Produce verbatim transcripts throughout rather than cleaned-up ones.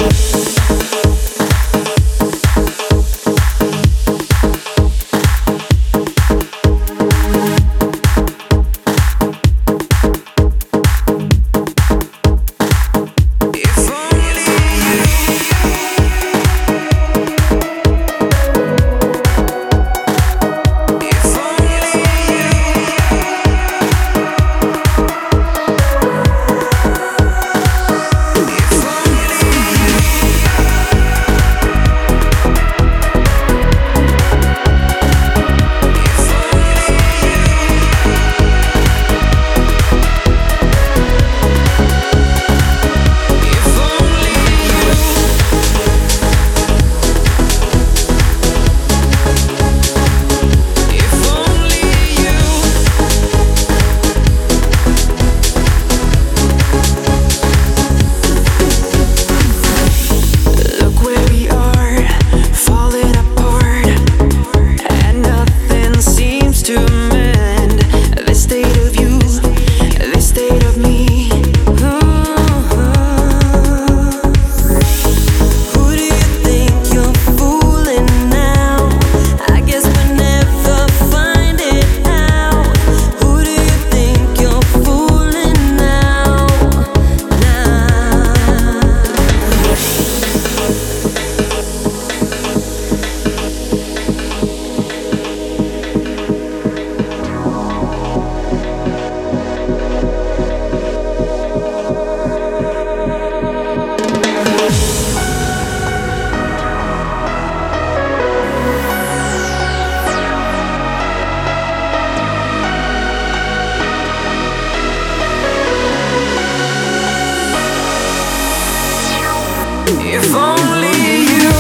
If only you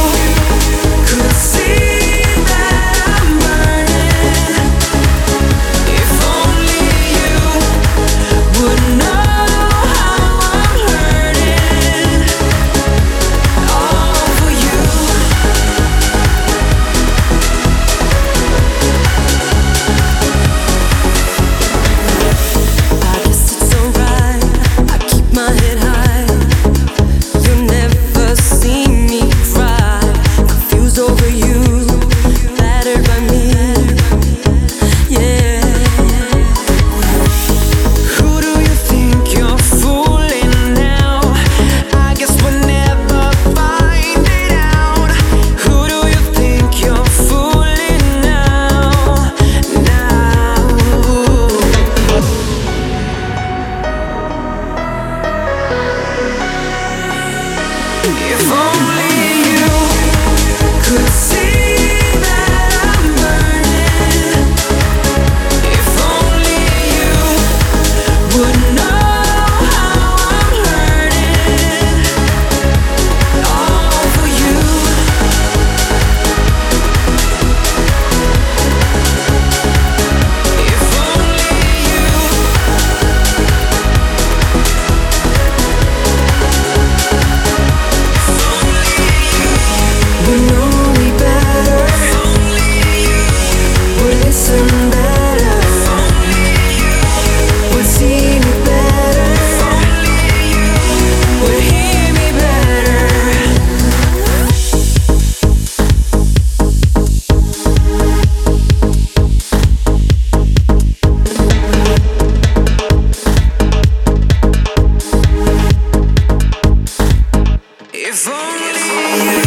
could see that I'm burning. If only you would know how I'm hurting. All for you. I guess it's alright. I keep my head high. You never see me cry, confused over you, battered by me, yeah. Who do you think you're fooling now? I guess we'll never find it out. Who do you think you're fooling now? Now. If only you could see that I'm burning. If only you would know how I'm hurting. All for you. If only you. We know we better. We'll listen better. We'll see me better. We'll hear me better. If only you